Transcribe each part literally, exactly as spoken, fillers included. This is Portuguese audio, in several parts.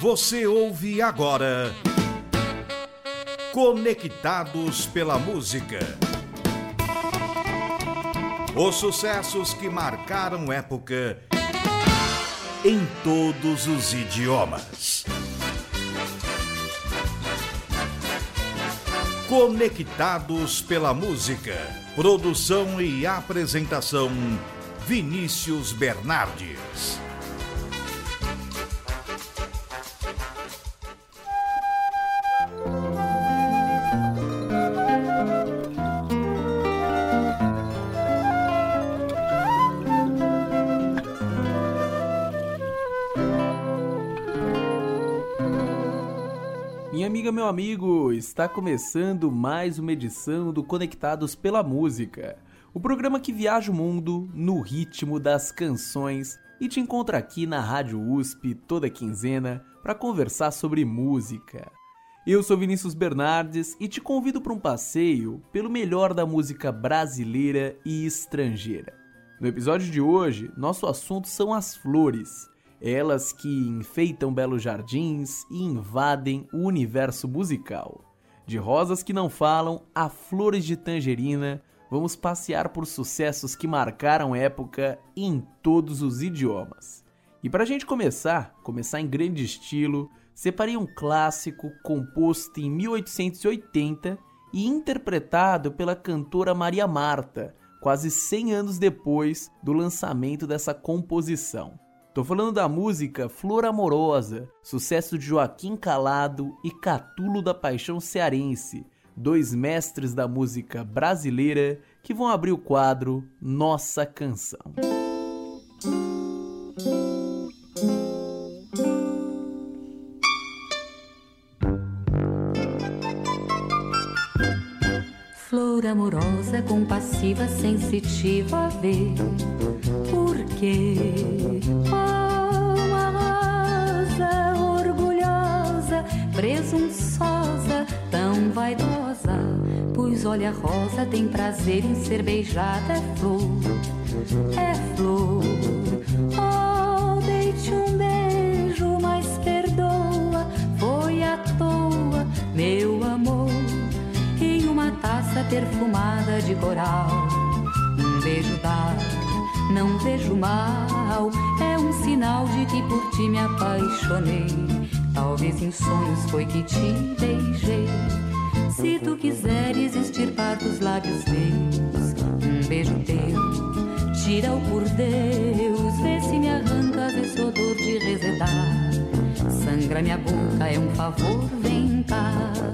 Você ouve agora Conectados pela Música. Os sucessos que marcaram época em todos os idiomas. Conectados pela Música. Produção e apresentação Vinícius Bernardes. Minha amiga, meu amigo, está começando mais uma edição do Conectados pela Música, o programa que viaja o mundo no ritmo das canções e te encontra aqui na Rádio U S P toda quinzena para conversar sobre música. Eu sou Vinícius Bernardes e te convido para um passeio pelo melhor da música brasileira e estrangeira. No episódio de hoje, nosso assunto são as flores. Elas que enfeitam belos jardins e invadem o universo musical. De rosas que não falam a flores de tangerina, vamos passear por sucessos que marcaram época em todos os idiomas. E para a gente começar, começar em grande estilo, separei um clássico composto em mil oitocentos e oitenta e interpretado pela cantora Maria Marta, quase cem anos depois do lançamento dessa composição. Tô falando da música Flor Amorosa, sucesso de Joaquim Calado e Catulo da Paixão Cearense, dois mestres da música brasileira que vão abrir o quadro Nossa Canção. Flor amorosa, compassiva, sensitiva, vê por quê? Presunçosa, tão vaidosa, pois olha a rosa, tem prazer em ser beijada, é flor, é flor. Oh, deite um beijo, mas perdoa, foi à toa, meu amor, em uma taça perfumada de coral. Um beijo dar, não vejo mal, é um sinal de que por ti me apaixonei. Talvez em sonhos foi que te beijei. Se tu quiseres extirpar dos lábios meus um beijo teu, tira-o por Deus, vê se me arrancas esse odor de resedar. Sangra minha boca, é um favor, vem cá.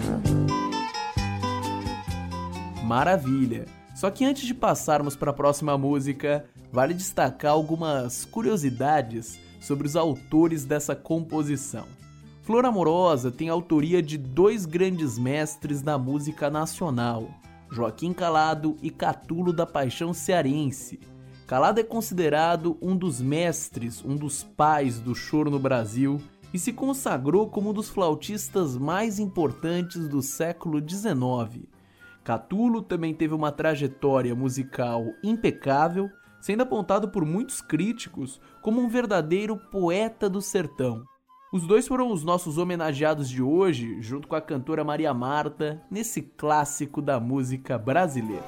Maravilha! Só que antes de passarmos para a próxima música, vale destacar algumas curiosidades sobre os autores dessa composição. Flor Amorosa tem autoria de dois grandes mestres da música nacional, Joaquim Calado e Catulo da Paixão Cearense. Calado é considerado um dos mestres, um dos pais do choro no Brasil e se consagrou como um dos flautistas mais importantes do século dezenove. Catulo também teve uma trajetória musical impecável, sendo apontado por muitos críticos como um verdadeiro poeta do sertão. Os dois foram os nossos homenageados de hoje, junto com a cantora Maria Marta, nesse clássico da música brasileira.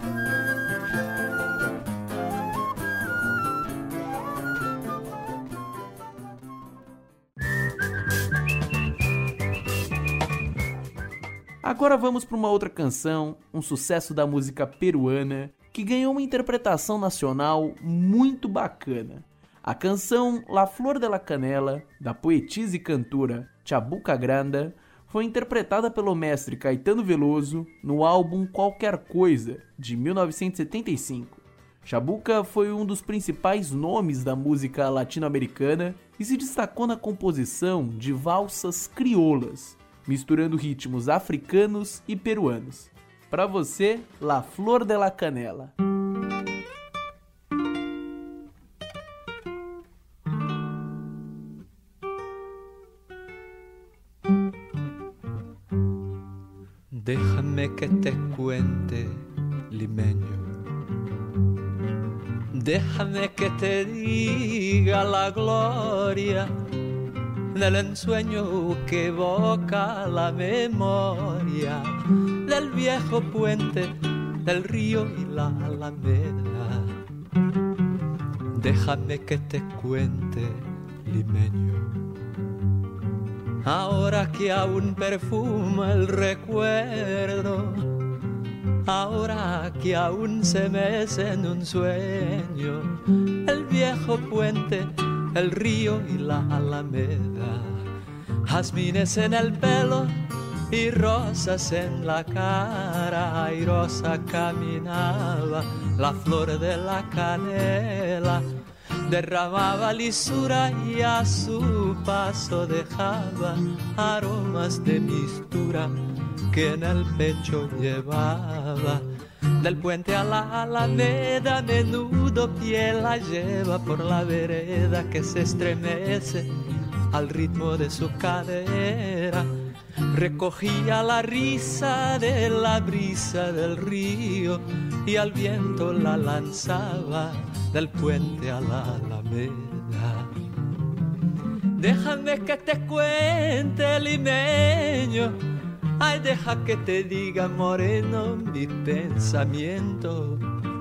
Agora vamos para uma outra canção, um sucesso da música peruana, que ganhou uma interpretação nacional muito bacana. A canção La Flor de la Canela, da poetisa e cantora Chabuca Granda, foi interpretada pelo mestre Caetano Veloso no álbum Qualquer Coisa, de mil novecentos e setenta e cinco. Chabuca foi um dos principais nomes da música latino-americana e se destacou na composição de valsas crioulas, misturando ritmos africanos e peruanos. Para você, La Flor de la Canela. Déjame que te cuente, limeño. Déjame que te diga la gloria del ensueño que evoca la memoria del viejo puente, del río y la alameda. Déjame que te cuente, limeño, ahora que aún perfuma el recuerdo, ahora que aún se mece en un sueño el viejo puente, el río y la alameda. Jazmines en el pelo y rosas en la cara, airosa caminaba la flor de la canela, derramaba lisura y a su paso dejaba aromas de mistura que en el pecho llevaba. Del puente a la alameda, menudo pie la lleva por la vereda que se estremece al ritmo de su cadera. Recogía la risa de la brisa del río y al viento la lanzaba del puente a la alameda. Déjame que te cuente, limeño, ay, deja que te diga, moreno, mi pensamiento.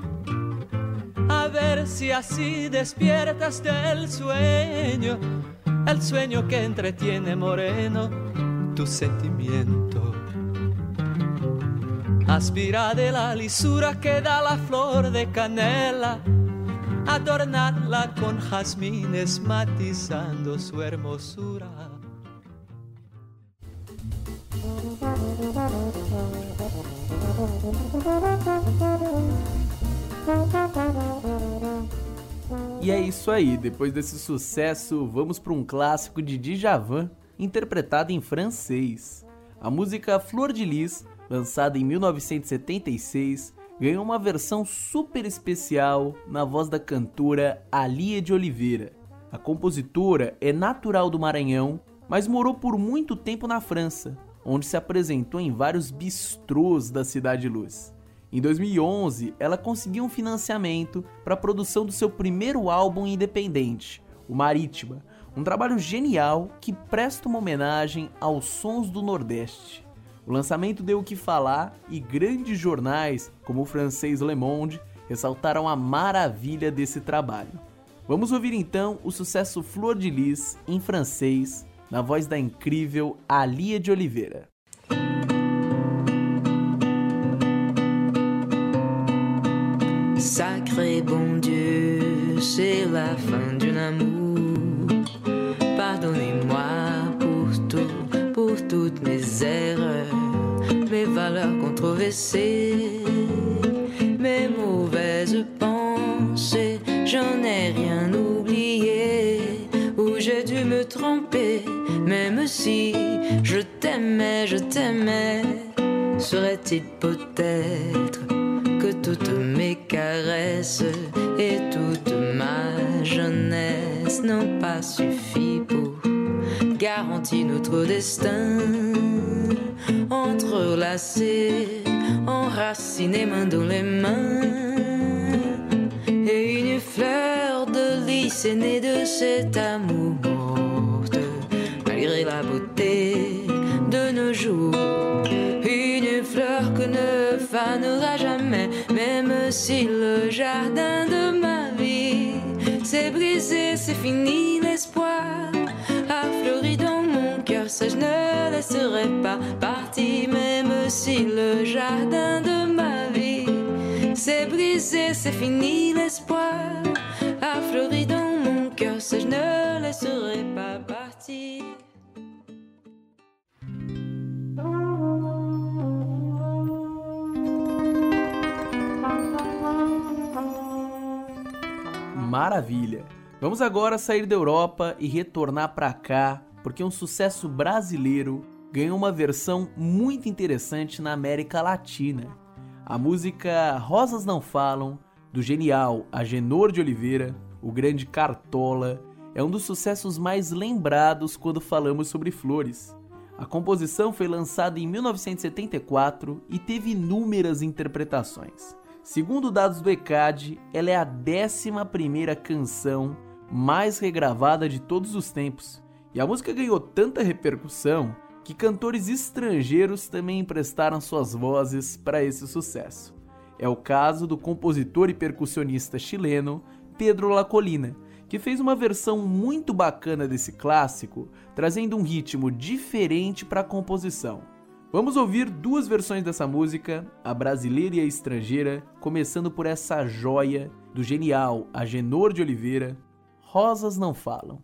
A ver si así despiertas del sueño, el sueño que entretiene, moreno, tu sentimiento. Aspira de la lisura que da la flor de canela, adornarla con jazmines matizando su hermosura. E é isso aí, depois desse sucesso, vamos para um clássico de Djavan, interpretado em francês. A música Flor de Lis, lançada em mil novecentos e setenta e seis, ganhou uma versão super especial na voz da cantora Alia de Oliveira. A compositora é natural do Maranhão, mas morou por muito tempo na França, onde se apresentou em vários bistrôs da Cidade Luz. Em dois mil e onze, ela conseguiu um financiamento para a produção do seu primeiro álbum independente, o Marítima, um trabalho genial que presta uma homenagem aos sons do Nordeste. O lançamento deu o que falar e grandes jornais, como o francês Le Monde, ressaltaram a maravilha desse trabalho. Vamos ouvir então o sucesso Flor de Lis, em francês, na voz da incrível Alia de Oliveira. Sacré bon Dieu, c'est la fin d'un amour. Pardonnez-moi pour tout, pour toutes mes erreurs, mes valeurs controversées, mes mauvaises pensées. J'en ai rien oublié, ou j'ai dû me tromper. Même si je t'aimais, je t'aimais, serait-il peut-être que toutes mes caresses et toute ma jeunesse n'ont pas suffi pour garantir notre destin, entrelacés, enracinés main dans les mains. Et une fleur de lys est née de cet amour morte, malgré la beauté de nos jours. Une fleur que ne fanera jamais, même si le jardin de ma vie s'est brisé, c'est fini l'espoir a fleuri dans mon cœur, ça je ne laisserai pas partir. Même si le jardin de ma vie s'est brisé, c'est fini l'espoir a fleuri dans mon cœur, ça je ne laisserai pas partir. Maravilha! Vamos agora sair da Europa e retornar para cá, porque um sucesso brasileiro ganhou uma versão muito interessante na América Latina. A música Rosas Não Falam, do genial Agenor de Oliveira, o grande Cartola, é um dos sucessos mais lembrados quando falamos sobre flores. A composição foi lançada em mil novecentos e setenta e quatro e teve inúmeras interpretações. Segundo dados do E C A D, ela é a décima primeira canção mais regravada de todos os tempos E a música ganhou tanta repercussão que cantores estrangeiros também emprestaram suas vozes para esse sucesso. É o caso do compositor e percussionista chileno Pedro Lacolina, que fez uma versão muito bacana desse clássico, trazendo um ritmo diferente para a composição. Vamos ouvir duas versões dessa música, a brasileira e a estrangeira, começando por essa joia do genial Agenor de Oliveira, Rosas Não Falam.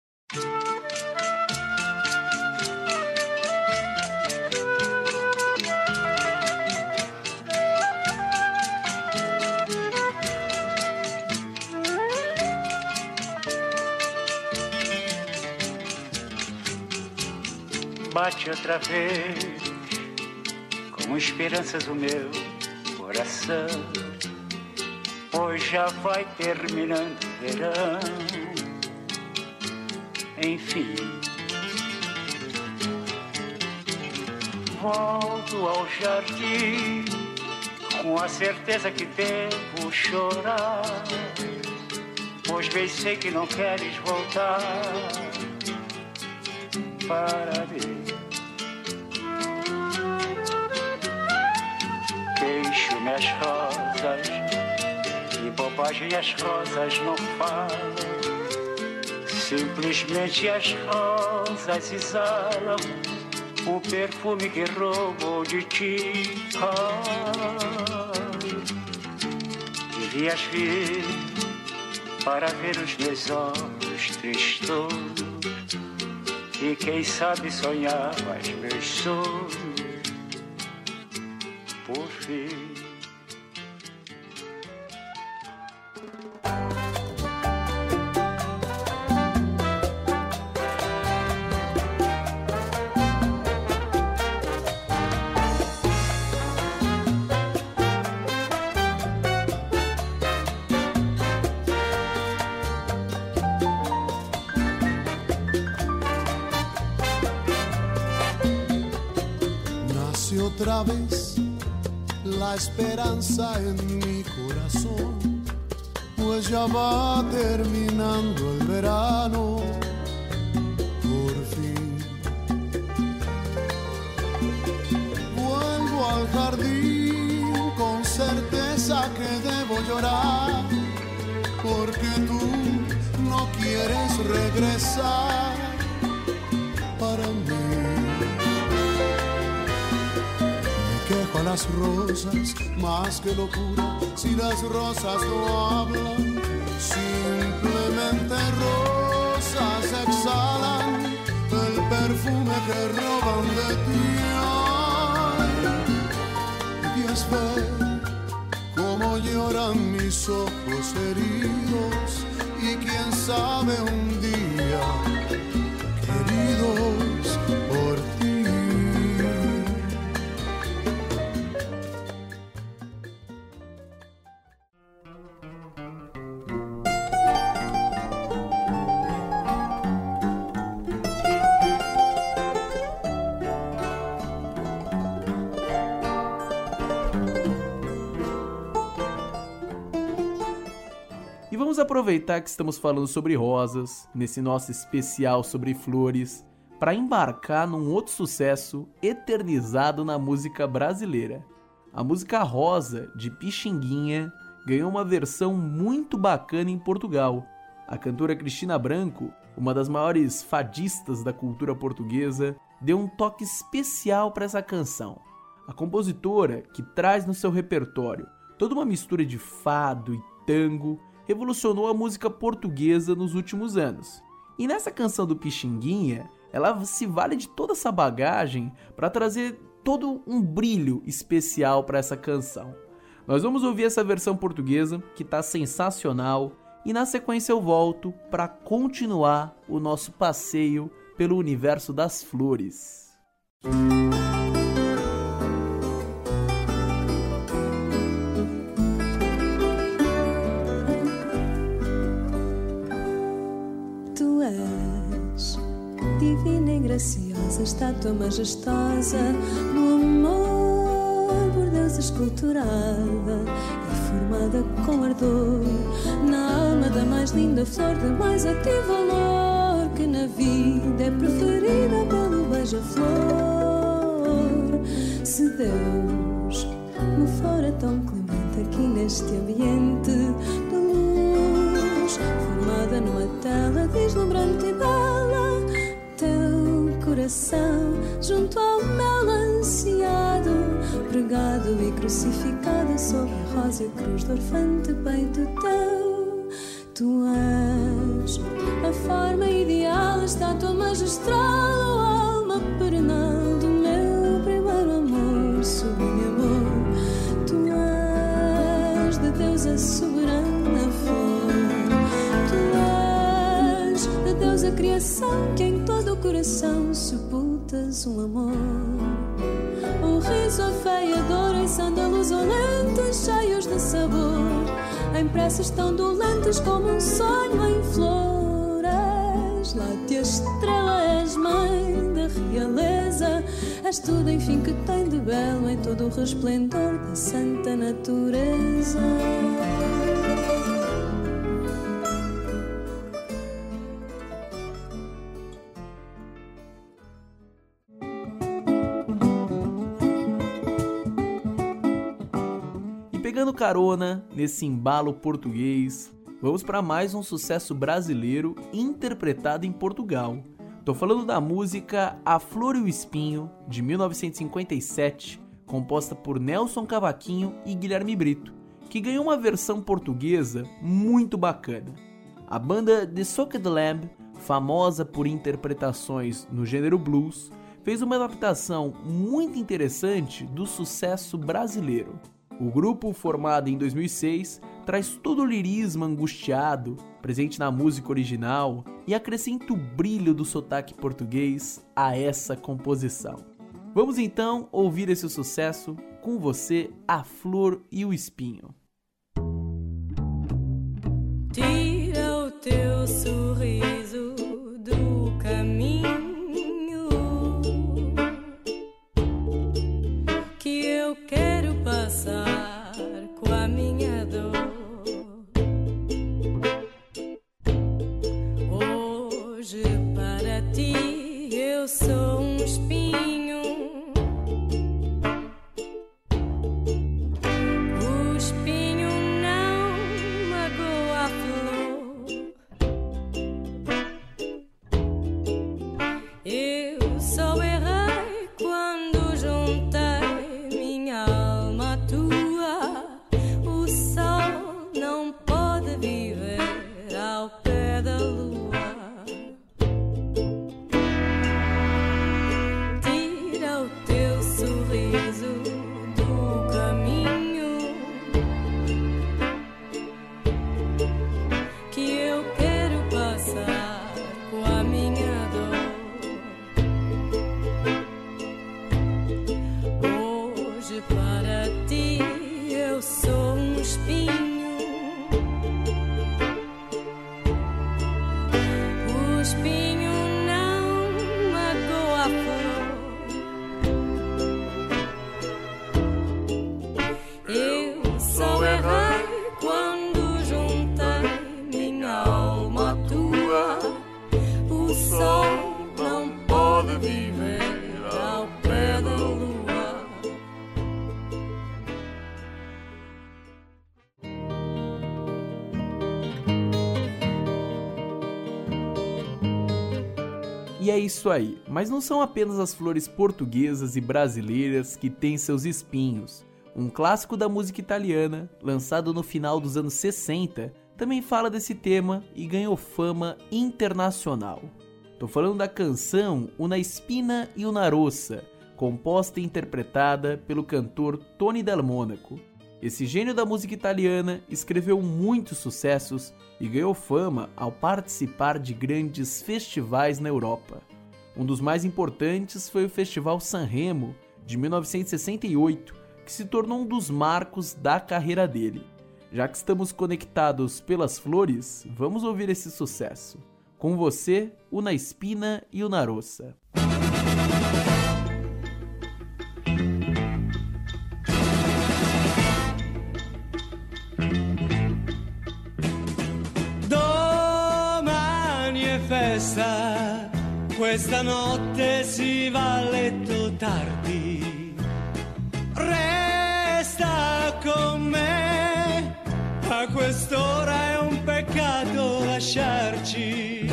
Bate outra vez, com esperanças o meu coração, pois já vai terminando o verão. Enfim, volto ao jardim com a certeza que devo chorar, pois bem sei que não queres voltar para mim. Queixo-me as rosas e bobagem as rosas não falam, simplesmente as rosas exalam o perfume que roubou de ti. Ah, devias vir para ver os meus olhos tristos e quem sabe sonhavas meus sonhos por fim. Otra vez la esperanza en mi corazón, pues ya va terminando el verano, por fin. Vuelvo al jardín con certeza que debo llorar, porque tú no quieres regresar para mí. Quejo a las rosas más que locura, si las rosas no hablan, simplemente rosas exhalan el perfume que roban de ti. Ay, Dios ve cómo lloran mis ojos heridos, y quién sabe un día, queridos por ti. E vamos aproveitar que estamos falando sobre rosas, nesse nosso especial sobre flores, para embarcar num outro sucesso eternizado na música brasileira. A música Rosa, de Pixinguinha, ganhou uma versão muito bacana em Portugal. A cantora Cristina Branco, uma das maiores fadistas da cultura portuguesa, deu um toque especial para essa canção. A compositora, que traz no seu repertório toda uma mistura de fado e tango, revolucionou a música portuguesa nos últimos anos. E nessa canção do Pixinguinha, ela se vale de toda essa bagagem para trazer todo um brilho especial para essa canção. Nós vamos ouvir essa versão portuguesa, que está sensacional, e na sequência eu volto para continuar o nosso passeio pelo universo das flores. Divina e graciosa, estátua majestosa do amor por Deus esculturada e formada com ardor na alma da mais linda flor de mais ativo valor que na vida é preferida pelo beija-flor. Se Deus me fora tão clemente aqui neste ambiente de luz, formada numa tela deslumbrante e bela, teu coração junto ao meu ansiado, pregado e crucificado sobre a rósea cruz do orfante peito teu. Tu és a forma ideal, a estátua magistral, a alma perenal do meu primeiro amor, sublime amor. Tu és de Deus a soberana flor. Tu és de Deus a criação, que em todo o coração sepultas um amor. O riso, a fé e a dor em sândalos olentes, cheios de sabor, em preces tão dolentes como um sonho em flor. És látea estrela, és mãe da realeza, és tudo enfim que tem de belo em todo o resplendor da santa natureza. Pegando carona nesse embalo português, vamos para mais um sucesso brasileiro interpretado em Portugal. Tô falando da música A Flor e o Espinho, de mil novecentos e cinquenta e sete, composta por Nelson Cavaquinho e Guilherme Brito, que ganhou uma versão portuguesa muito bacana. A banda The Soaked Lamb, famosa por interpretações no gênero blues, fez uma adaptação muito interessante do sucesso brasileiro. O grupo, formado em dois mil e seis, traz todo o lirismo angustiado presente na música original e acrescenta o brilho do sotaque português a essa composição. Vamos então ouvir esse sucesso com você, A Flor e o Espinho. Tira o teu sorriso do caminho que eu quero passar com a minha dor. Hoje para ti eu sou um espinho. O espinho não magoa a flor. Eu só errei quando juntei minha alma à tua. O sol não pode viver ao pé da lua. Tira o teu sorriso do caminho que eu quero passar com a minha dor. Hoje para ti eu sou um espinho. O espinho não magoa a flor. Eu só errei quando juntei minha alma à tua. O sol não pode viver ao pé da lua. E é isso aí, mas não são apenas as flores portuguesas e brasileiras que têm seus espinhos. Um clássico da música italiana, lançado no final dos anos sessenta, também fala desse tema e ganhou fama internacional. Tô falando da canção Una Spina e una Rossa, composta e interpretada pelo cantor Tony Del Monaco. Esse gênio da música italiana escreveu muitos sucessos e ganhou fama ao participar de grandes festivais na Europa. Um dos mais importantes foi o Festival Sanremo, de mil novecentos e sessenta e oito, que se tornou um dos marcos da carreira dele. Já que estamos conectados pelas flores, vamos ouvir esse sucesso. Com você, Una Spina e una Rossa. Domani è festa Questa notte si va a letto tardi, resta con me, a quest'ora è un peccato lasciarci,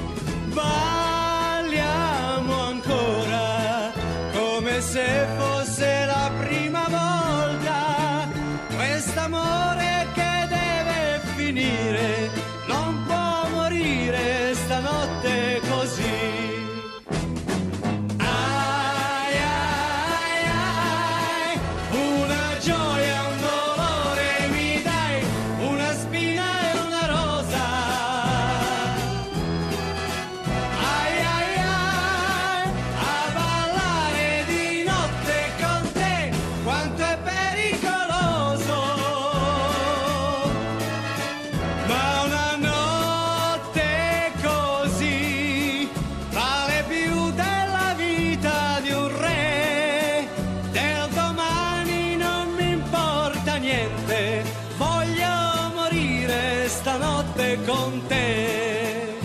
balliamo ancora come se fosse la prima volta, quest'amore che deve finire, non può morire stanotte così. Con te.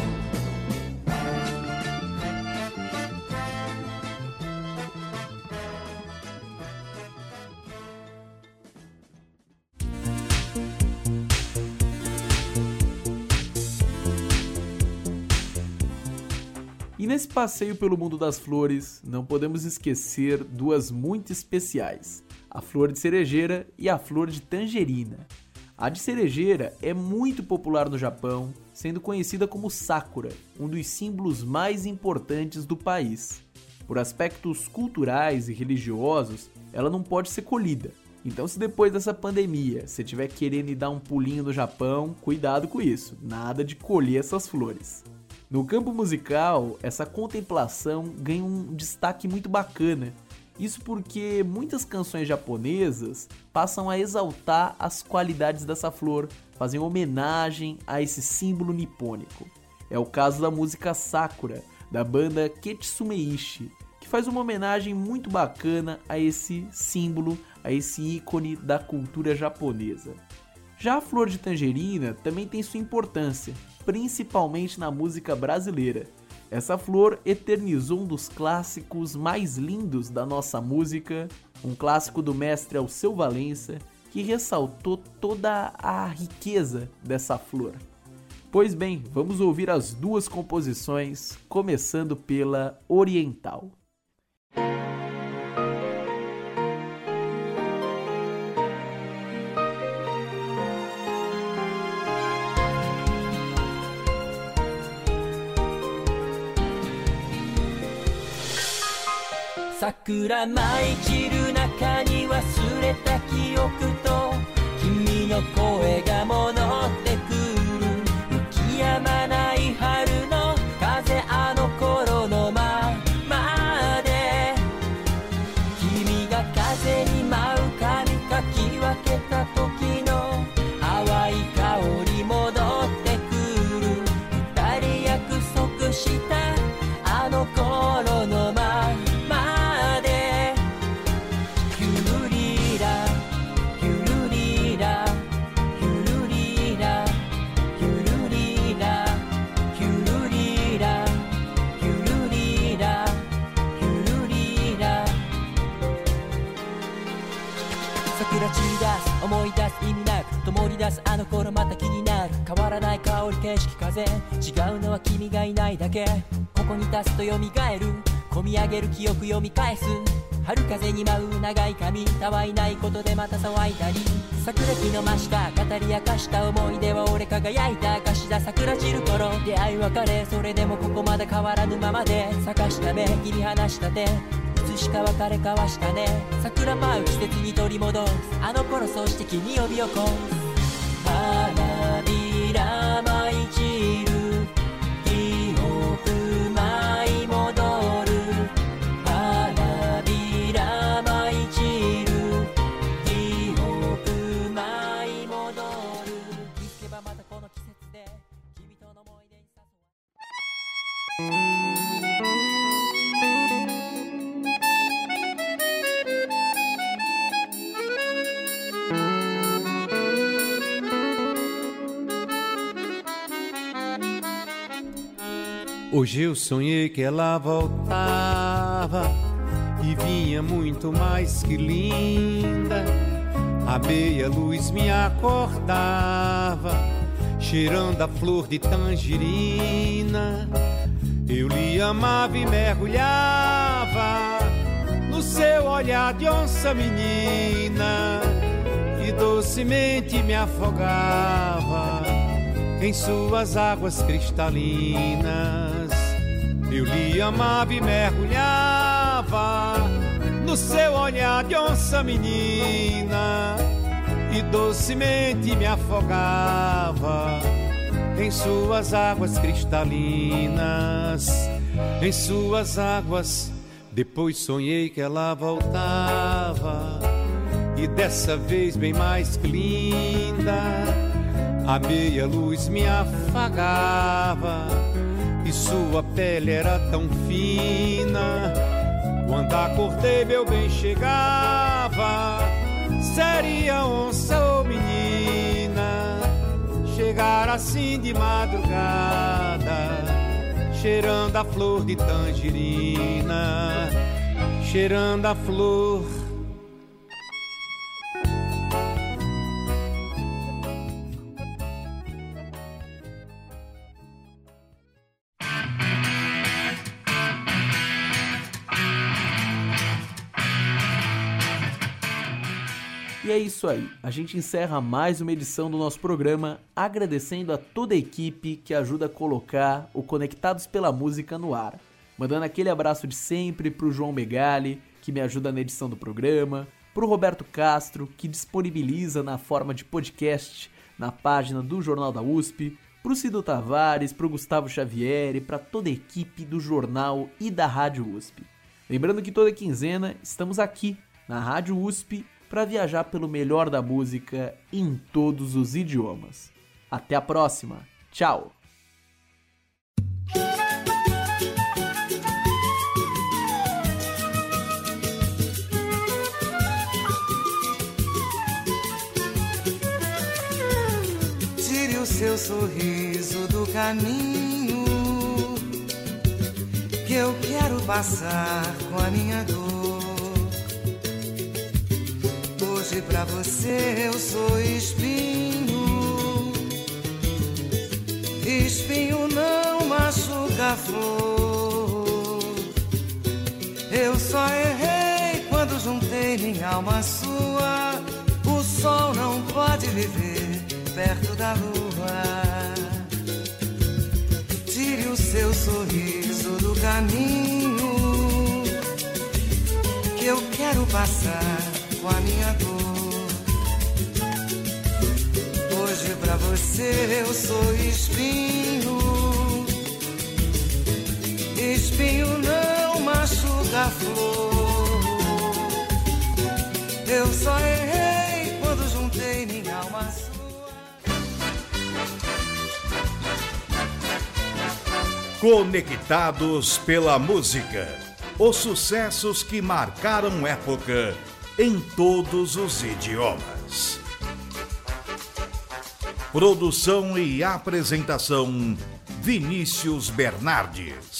E nesse passeio pelo mundo das flores, não podemos esquecer duas muito especiais, a flor de cerejeira e a flor de tangerina. A de cerejeira é muito popular no Japão, sendo conhecida como Sakura, um dos símbolos mais importantes do país. Por aspectos culturais e religiosos, ela não pode ser colhida. Então, se depois dessa pandemia você estiver querendo ir dar um pulinho no Japão, cuidado com isso, nada de colher essas flores. No campo musical, essa contemplação ganha um destaque muito bacana. Isso porque muitas canções japonesas passam a exaltar as qualidades dessa flor, fazem homenagem a esse símbolo nipônico. É o caso da música Sakura, da banda Ketsumeishi, que faz uma homenagem muito bacana a esse símbolo, a esse ícone da cultura japonesa. Já a flor de tangerina também tem sua importância, principalmente na música brasileira. Essa flor eternizou um dos clássicos mais lindos da nossa música, um clássico do mestre Alceu Valença, que ressaltou toda a riqueza dessa flor. Pois bem, vamos ouvir as duas composições, começando pela Oriental. 桜舞い散る中に忘れた記憶と君の声が戻ってくる雪やまない春の風あの頃のままで君が風に舞う髪かき分けた時の淡い香り戻ってくる二人約束したあの頃のまま桜散り出す思い出す意味なく灯り出すあの頃また気になる変わらない香り景色風違うのは君がいないだけここに立つと蘇る込み上げる記憶読み返す春風に舞う長い髪たわいないことでまた騒いだり桜木の真下語り明かした思い出は俺輝いた証だ桜散る頃出会い別れそれでもここまで変わらぬままで咲かした目切り離した手いつしか別れ交わしたね桜舞う季節に取り戻すあの頃そうして君呼び起こす花びら舞い散る記憶舞い戻る花びら舞い散る記憶舞い戻る気づけばまたこの季節で君との思い出に誘わ Hoje eu sonhei que ela voltava e vinha muito mais que linda. A meia luz me acordava, cheirando a flor de tangerina. Eu lhe amava e mergulhava no seu olhar de onça menina, e docemente me afogava em suas águas cristalinas. Eu lhe amava e mergulhava no seu olhar de onça menina, e docemente me afogava em suas águas cristalinas, em suas águas. Depois sonhei que ela voltava, e dessa vez bem mais que linda. A meia luz me afagava e sua pele era tão fina. Quando acordei meu bem chegava, seria onça ou menina. Chegar assim de madrugada, cheirando a flor de tangerina, cheirando a flor. E é isso aí, a gente encerra mais uma edição do nosso programa, agradecendo a toda a equipe que ajuda a colocar o Conectados pela Música no ar. Mandando aquele abraço de sempre pro João Megali, que me ajuda na edição do programa, pro Roberto Castro, que disponibiliza na forma de podcast na página do Jornal da U S P, pro Cido Tavares, pro Gustavo Xavier e pra toda a equipe do jornal e da Rádio U S P. Lembrando que toda quinzena estamos aqui na Rádio U S P para viajar pelo melhor da música em todos os idiomas. Até a próxima. Tchau! Tire o seu sorriso do caminho, que eu quero passar com a minha dor. Hoje pra você eu sou espinho. Espinho não machuca a flor. Eu só errei quando juntei minha alma à sua. O sol não pode viver perto da lua. Tire o seu sorriso do caminho, que eu quero passar com a minha dor. Hoje pra você eu sou espinho. Espinho não machuca a flor. Eu só errei quando juntei minha alma à sua. Conectados pela música. Os sucessos que marcaram época em todos os idiomas. Produção e apresentação: Vinícius Bernardes.